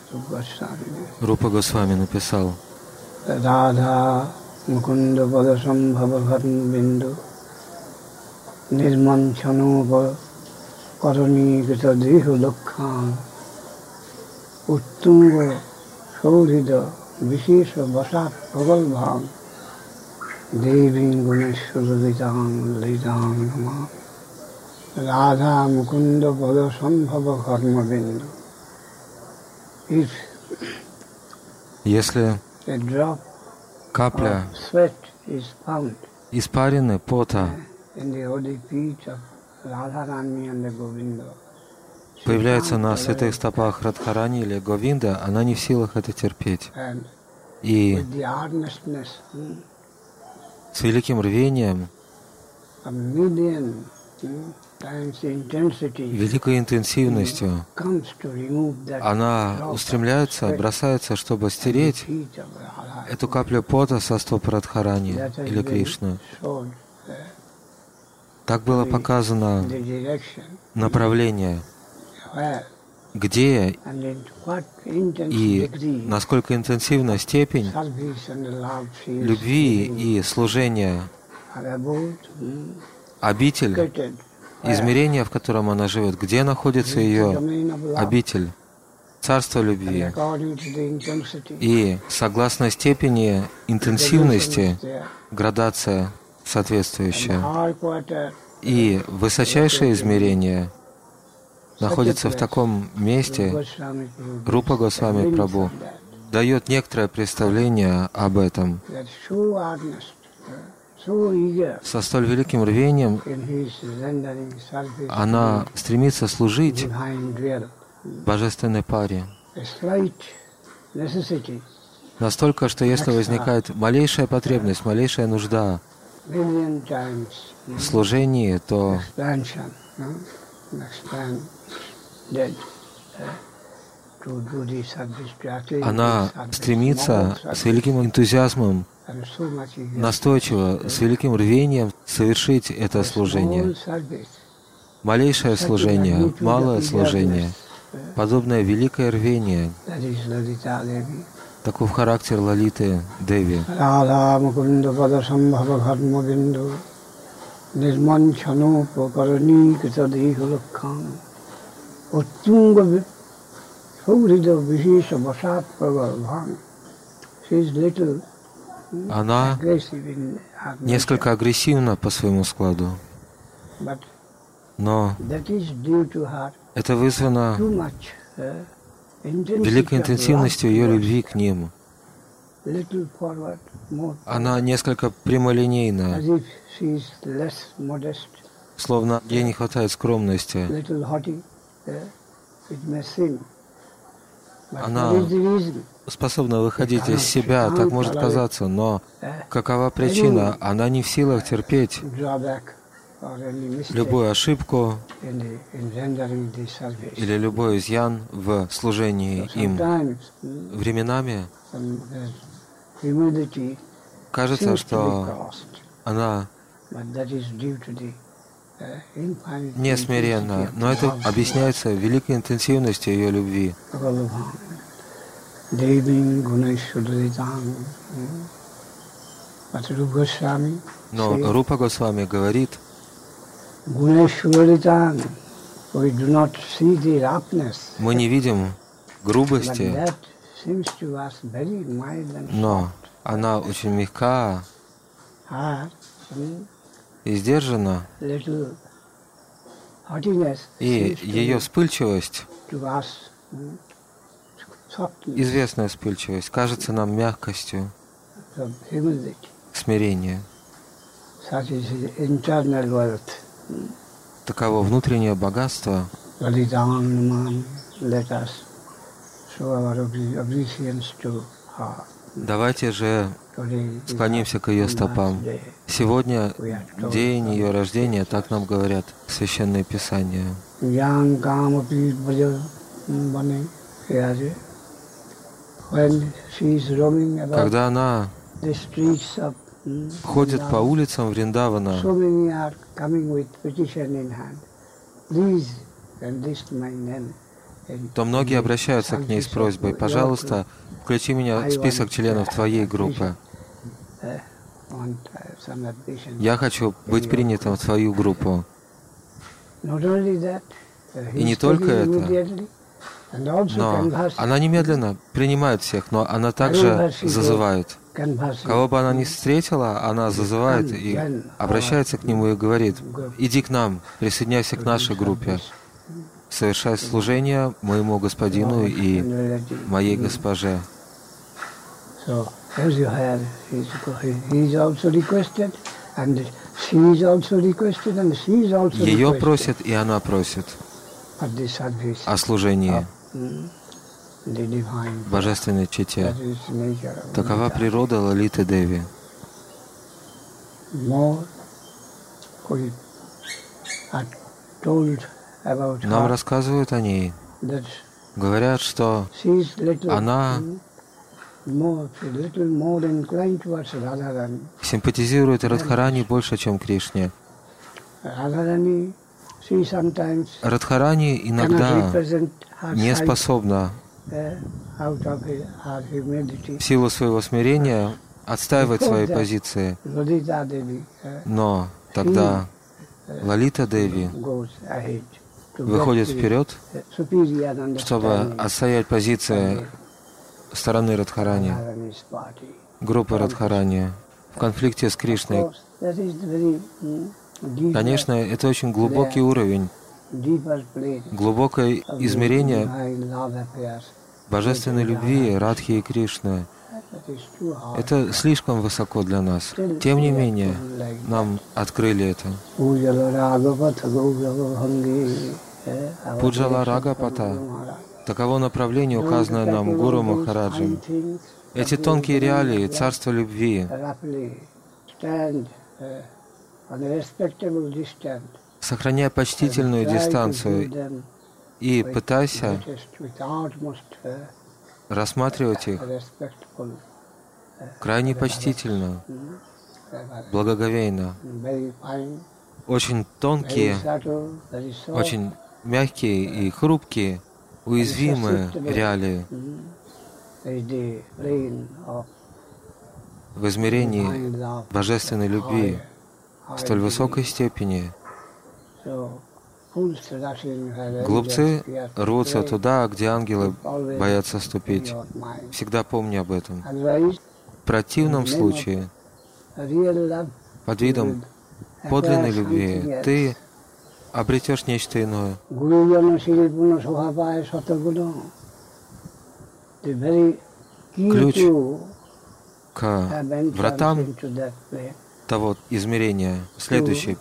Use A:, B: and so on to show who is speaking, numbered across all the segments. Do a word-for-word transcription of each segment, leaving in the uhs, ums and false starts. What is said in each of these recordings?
A: Рупа Госвами написал:
B: Радha Mukunda Padasambhava Bhatm Bindu Nirmanchano Karani Gita Dehu Lakkhan Uttunga Shaurida Vishesha Vasat Pagalbham Devin Guneshwaritam Lidam Nama Radha Mukunda Padasambhava Bhatm Bindu. If
A: Если
B: a drop
A: капля
B: of sweat is found
A: испарины, пота
B: in the holy feet of Radharani and the Govinda,
A: появляется на святых стопах Радхарани или Говинда, она не в силах это терпеть.
B: and
A: И
B: with the earnestness hmm,
A: с великим рвением,
B: a million hmm, times intensity
A: великой интенсивностью
B: comes to remove that
A: она
B: drop
A: устремляется,
B: of sweat
A: бросается, чтобы
B: from the
A: стереть
B: feet of Radha.
A: эту каплю пота со стоп Радхарани
B: That has
A: или
B: been
A: Кришны.
B: shown, uh,
A: Так было показано
B: the direction
A: направление,
B: where
A: где
B: and in what intense
A: и
B: degree
A: насколько интенсивна степень
B: service and love she is
A: любви
B: giving
A: и служения,
B: are about hmm,
A: обитель,
B: located
A: измерение, в котором она живет, где находится ее
B: domain of love.
A: обитель, царство любви.
B: According to the intensity,
A: И согласно степени интенсивности,
B: is there.
A: градация соответствующая.
B: Our quarter
A: И высочайшее измерение находится в таком месте.
B: Goswami Guru
A: Рупа Госвами Прабху дает некоторое представление об этом.
B: that so earnest, uh, so eager
A: Со столь великим рвением
B: in his rendering service
A: она стремится служить
B: divine will.
A: божественной паре.
B: A slight necessity,
A: Настолько, что если возникает малейшая потребность, малейшая нужда
B: million times
A: в служении, то
B: expansion, no? expand that uh, to do the service to attain
A: она
B: the service,
A: стремится
B: moral
A: с
B: service,
A: великим энтузиазмом,
B: and so much eager.
A: настойчиво, с великим рвением совершить это служение.
B: Small service,
A: Малейшее служение, малое служение, подобное великое рвение,
B: that is Lalita Devi.
A: таков характер Лалиты Деви.
B: Radha Mukunda Pada Sambhava Bhatma Bindu Nirmanchano Pakarani Kita Dehu Lakkhan Uttunga Shaurida Vishesha Vasat Pagalbham. She is little
A: Она
B: aggressive in her nature,
A: несколько агрессивна по своему складу,
B: but
A: но
B: that is due to her
A: это вызвано
B: too much uh, intensity
A: великой
B: of
A: интенсивностью
B: love
A: ее
B: towards
A: любви к ним.
B: little forward, more
A: Она несколько прямолинейна,
B: as if she is less modest,
A: словно ей не хватает скромности.
B: little haughty, uh, it may seem. But
A: Она
B: what is the reason?
A: способна выходить из себя, так может казаться, но какова причина? Она не в силах терпеть
B: Drawback or any mistake
A: любую ошибку
B: in, the, in rendering the service.
A: или любой изъян в служении им.
B: Sometimes mm,
A: Временами
B: some, uh, humility
A: кажется,
B: seems to be
A: что
B: crossed,
A: она
B: but that is due to the uh, infinite
A: не смиренна, но это объясняется великой интенсивностью ее любви.
B: Deving Guneshwaritam. But Rupa Goswami
A: Но
B: says,
A: Рупа Госвами говорит,
B: Guneshwaritam, we do not see the roughness,
A: мы не видим
B: but
A: грубости,
B: that seems to us very mild and
A: но она очень мягка
B: hard, mm,
A: и сдержана,
B: little haughtiness
A: и
B: seems to
A: ее
B: be
A: вспыльчивость,
B: to us mm, softness
A: известная вспыльчивость, кажется нам мягкостью,
B: of humility.
A: смирения.
B: Such is his internal wealth.
A: Таково внутреннее богатство.
B: Lalitam, let us show our obeisance to her.
A: Давайте же
B: Today is
A: склонимся к ее
B: her
A: стопам.
B: last day.
A: Сегодня день ее рождения, так нам говорят Священные Писания.
B: Yang kamapi bhaja bane yaje. When she is roaming about
A: Когда она
B: the streets of mm,
A: ходит по
B: Vrindavan,
A: улицам Вриндавана,
B: so many are coming with petition in hand. Please, and this my name,
A: то многие обращаются к ней с просьбой: «Пожалуйста, включи меня в список членов твоей группы. Я хочу быть принятым в твою группу». И не только это, но она немедленно принимает всех, но она также зазывает. Кого бы она ни встретила, она зазывает и обращается к нему и говорит: «Иди к нам, присоединяйся к нашей группе, совершай служение моему господину и моей госпоже». Ее просят, и она просит о служении божественной чете. Такова природа Лалиты Деви. Нам рассказывают о ней. Говорят, что она симпатизирует Радхарани больше, чем Кришне. Радхарани иногда не способна в силу своего смирения отстаивать свои позиции. Но тогда Лалита Деви выходит вперед, чтобы отстоять позиции стороны Радхарани, группы Радхарани в конфликте с Кришной. Конечно, это очень глубокий уровень, глубокое измерение божественной любви Радхи и Кришны. Это слишком высоко для нас. Тем не менее, нам открыли это. Пуджала Рагапата — таково направление, указанное нам Гуру Махараджем. Эти тонкие реалии царства любви сохраняя почтительную дистанцию и пытайся рассматривать их крайне почтительно, благоговейно. Очень тонкие, очень мягкие и хрупкие, уязвимые реалии в измерении божественной любви в столь высокой степени. Глупцы рвутся туда, где ангелы боятся ступить. Всегда помни об этом. В противном случае, под видом подлинной любви, ты обретешь нечто иное. Ключ к вратам того измерения следующий.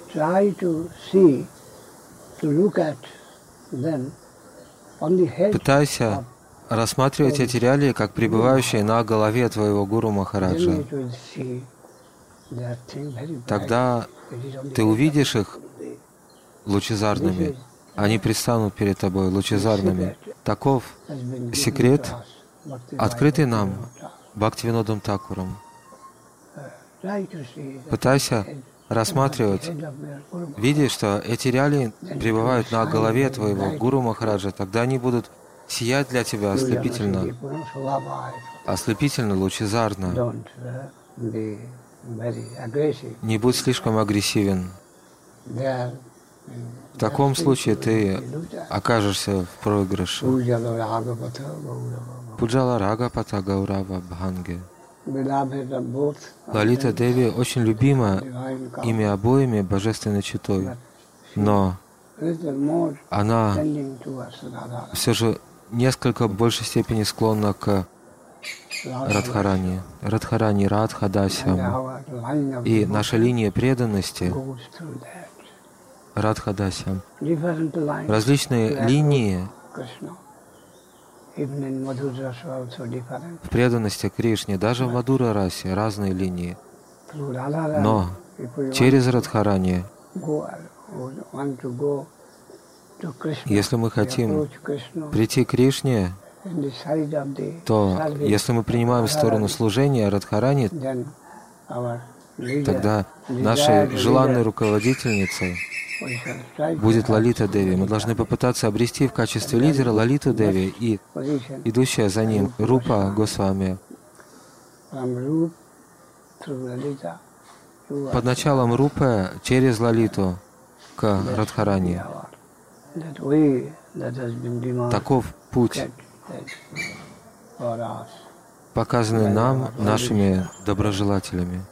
A: Пытайся рассматривать эти реалии как пребывающие на голове твоего Гуру Махараджа. Тогда ты увидишь их лучезарными. Они предстанут перед тобой лучезарными. Таков секрет, открытый нам Бхактивинодом Такуром. Пытайся рассматривать, видишь, что эти реалии пребывают на голове твоего Гуру Махараджа, тогда они будут сиять для тебя ослепительно, ослепительно, лучезарно. Не будь слишком агрессивен. В таком случае ты окажешься в проигрыше. Пуджала Рагапата Гаурава Бханге. Лалита Деви очень любима ими обоими божественной четой, но она все же несколько в большей степени склонна к Радхарани, Радхарани, Радхадасям. И наша линия преданности Радхадасям. Различные линии в преданности Кришне, даже в Мадура-расе разные линии. Но через Радхарани, если мы хотим прийти к Кришне, то если мы принимаем сторону служения Радхарани, тогда нашей желанной руководительницей будет Лалита Деви. Мы должны попытаться обрести в качестве лидера Лалиту Деви и идущая за ним Рупа Госвами. Под началом Рупы через Лалиту к Радхарани. Таков путь, показанный нам нашими доброжелателями.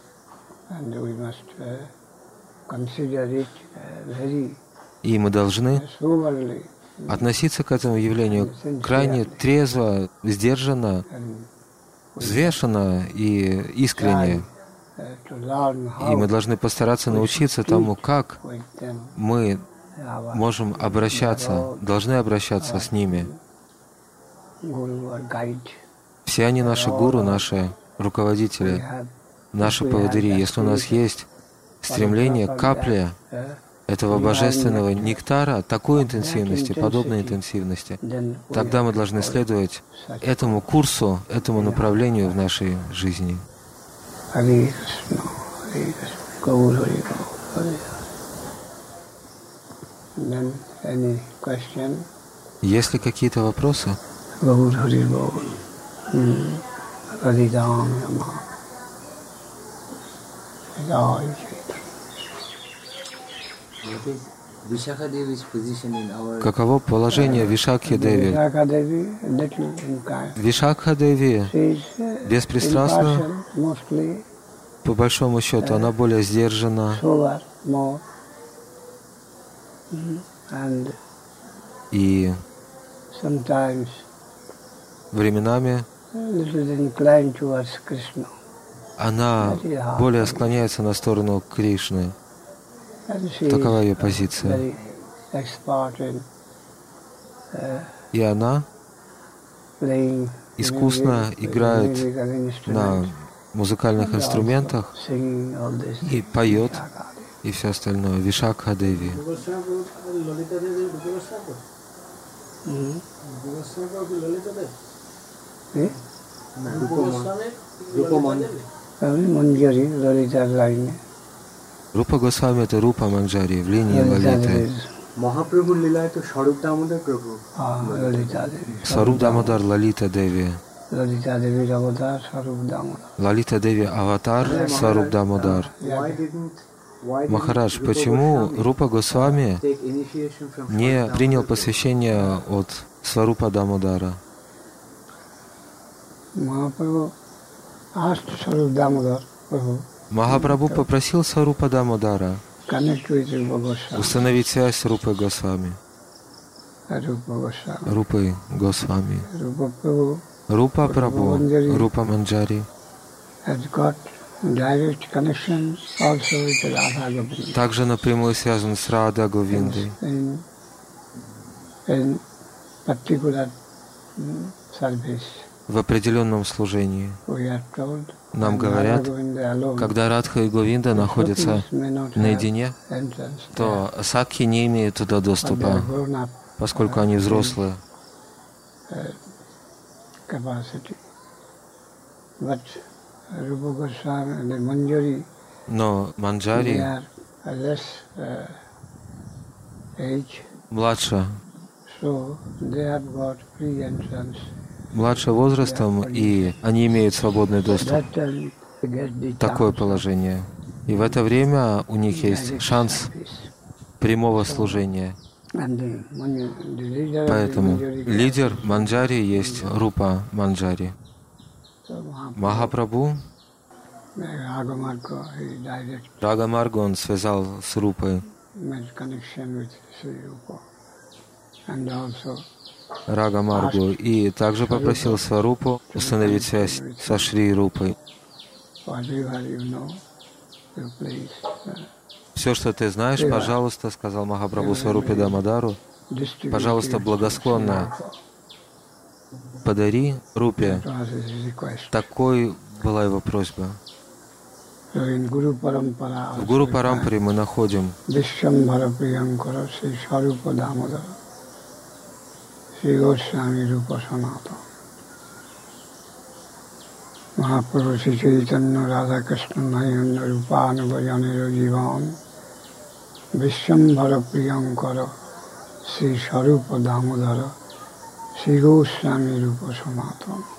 A: И мы должны относиться к этому явлению крайне трезво, сдержанно, взвешенно и искренне. И мы должны постараться научиться тому, как мы можем обращаться, должны обращаться с ними. Все они наши гуру, наши руководители, наши поводыри. Если у нас есть стремление к капле этого божественного нектара, такой интенсивности, подобной интенсивности, тогда мы должны следовать этому курсу, этому направлению в нашей жизни. Есть ли какие-то вопросы? Каково положение Вишакхи Деви? Вишакха Деви беспристрастна, по большому счету, она более сдержана. И временами она более склоняется на сторону Кришны. Такова ее позиция. И она искусно играет на музыкальных инструментах и поет, и все остальное. Вишакха Деви. Рупа Госвами — это Рупа Манджари в линии Лалиты.
C: Махапрабху лила это Сваруп Дамодар Прабhu.
A: Сваруп Дамодар Лалита Деви. Лалита Деви Аватар Сваруп Дамодар. Махарадж, почему Рупа Госвами не принял посвящение от Сварупа Дамодара? Махапрабху попросил Сварупа Дамодара установить связь с Рупой Госвами. Рупой Госвами. Рупа Прабху, Рупа Манджари также напрямую связан с Рада Говиндой. В определенном служении. Нам говорят, когда Радха и Говинда находятся наедине, то Сакхи не имеют туда доступа, поскольку они взрослые. Но Манджари младше, младше возрастом, и они имеют свободный доступ. Такое положение. И в это время у них есть шанс прямого служения. Поэтому лидер Манджари есть Рупа Манджари. Махапрабху, Рагамаргу он связал с Рупой. Рагамаргу, и также попросил Сварупу установить связь со Шри Рупой. Все, что ты знаешь, пожалуйста, сказал Махапрабху Сварупе Дамодару, пожалуйста, благосклонно подари Рупе. Такой была его просьба. В Гуру Парампаре мы находим
B: Mahaprabhu Sri Chaitanya Radha Krishna Nayana Rupana Vajanira Jivan Bishwambhar প্রিয়ঙ্কর শ্রী স্বরূপ দামোদর শ্রী গোস্বামী রূপ সনাতন।